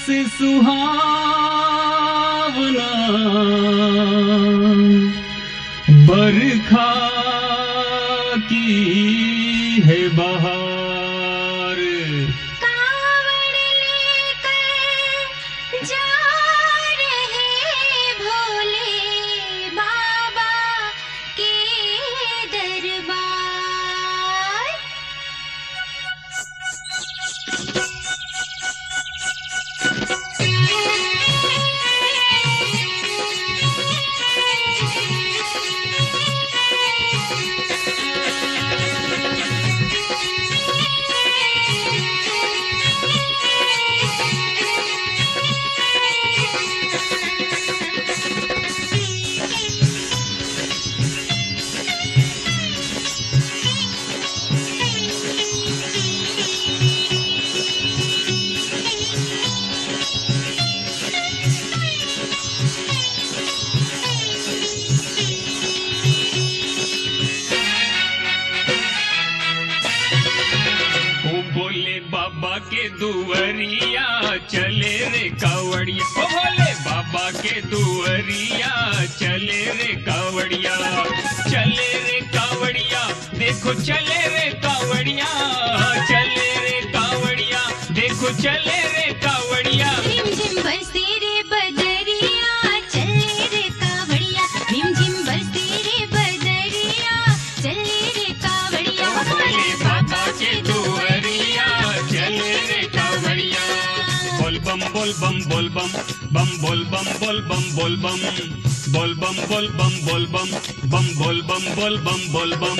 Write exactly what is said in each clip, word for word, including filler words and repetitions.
सुहावना बरखा की है बहार। कावड़ लेकर जा रहे भोले बाबा के दरबार। बाबा के दुवरिया चले रे कावड़िया, ओ भोले बाबा के दुवरिया चले रे कावड़िया। चले रे कावड़िया देखो चले रे कावड़िया, चले रे कावड़िया देखो चले रे कावड़िया। रिम झिम बरसे रे बदरिया चले रे कावड़िया, रिम झिम बरसे रे बदरिया चले रे कावड़िया। भोले बाबा के दुवरिया चले रे कावड़िया। बोल बम बोल बम बोल बम बम बोल बम बोल बम बोल बम बोल बम बोल बम बोल बम बम बोल बम बोल बम बोल बम।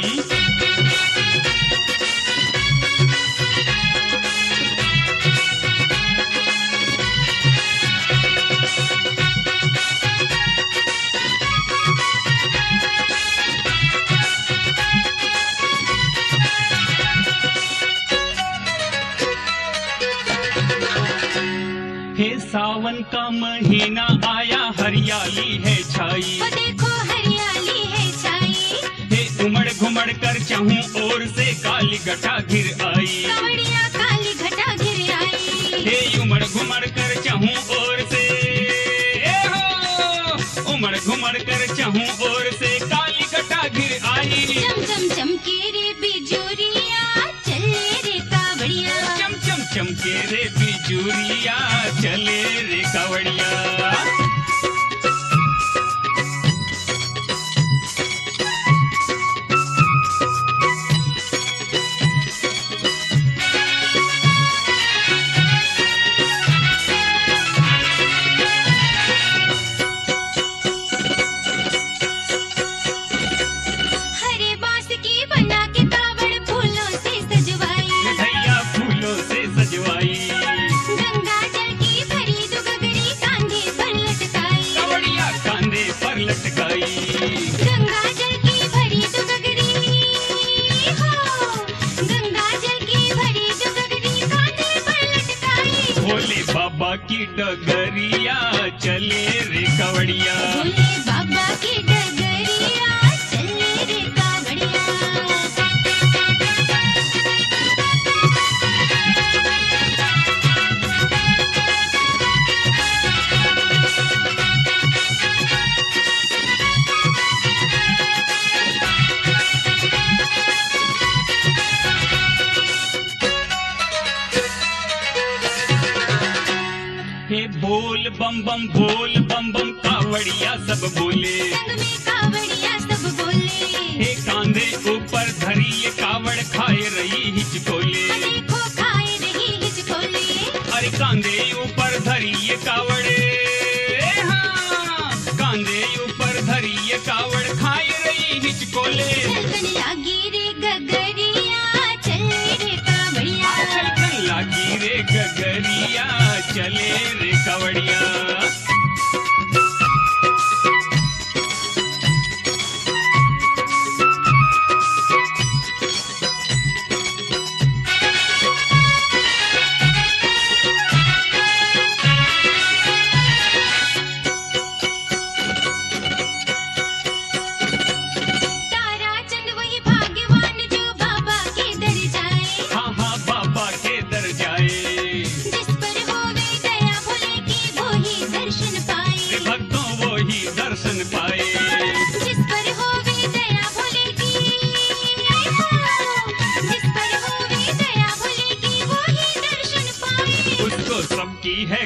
हे सावन का महीना आया हरियाली है छाई, वो देखो हरियाली है छाई। हे उमड़ घुमड़ कर चाहूं ओर से काली घटा घिर आई। कावड़िया काली घटा घिर आई। हे उमड़ घुमड़ कर चाहूं ओर से, ए हो उमड़ घुमड़ कर चाहूं ओर से काली घटा घिर आई। चम चम चमके रे बिजुरिया चले रे कावड़िया, चम चम चमके रे बिजुरिया चले रे कावड़िया। हरे बांस की बना के कावड़ फूलों से सजवाई, भैया फूलों से सजवाई। गंगा जल की भरी दुगगरी कांधे पर लटकाई, कावड़िया कांधे पर लटकाई। गंगा जल की भरी दुगगरी हो, गंगा जल की भरी दुगगरी कांधे पर लटकाई। भोले बाबा की डगरिया चले रे कावड़िया। भोले बाबा की डगरिया चले रे कावड़िया। हे बोल बम बम बोल बम बम कावड़िया सब बोले। संग में कावड़िया सब बोले, हे कांधे ऊपर धरी ये कावड़ खाए रही हिचकोले। देखो खाए रही हिचकोले। अरे कांधे ऊपर धरी ये कावड़े, हाँ कांधे ऊपर धरी ये कावड़ खाए रही हिचकोले। छलकन लागी रे गगरिया चले रे कावड़िया, छलकन लागी रे गगरिया चले रे कावड़िया। जिस पर होवे दया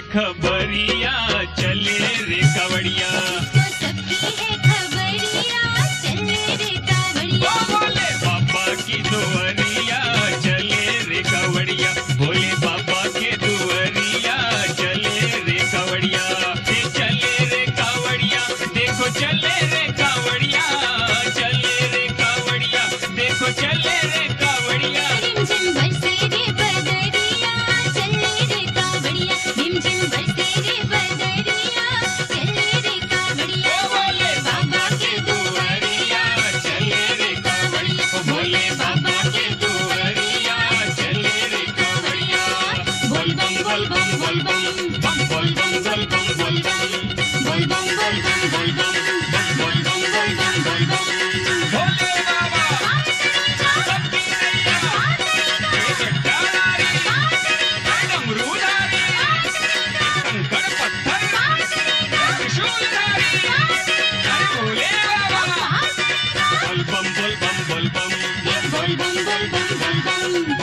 खबरिया चले रे कावड़िया। तो सबकी है खबरिया चले रे कावड़िया। भोले बाबा की दुआरिया चले रे कावड़िया। भोले बाबा के दुआरिया चले रे कावड़िया। ये चले रे कावड़िया देखो चले रे कावड़िया। चले रे कावड़िया देखो चले रे कावड़िया। रिमझिम बरसे रे बदरिया चले रे कावड़िया। रिमझिम बरसे रे बदरिया चले रे कावड़िया। भोले बाबा के दुआरिया चले रे कावड़िया। भोले बाबा के दुआरिया चले रे कावड़िया। बोल बम बोल बम बोल बम बम बोल बम बोल बम बोल बम बोल बम बोल बम बोल बम बम बोल बम बोल बम बोल बम। भोले बाबा सबकी नैया ये जटाधारी डमरूधारी कंकड़ पत्थर त्रिशूलधारी अरे भोले बाबा। बोल बम बोल बम बोल बम बोल बम बोल बम बोल बम।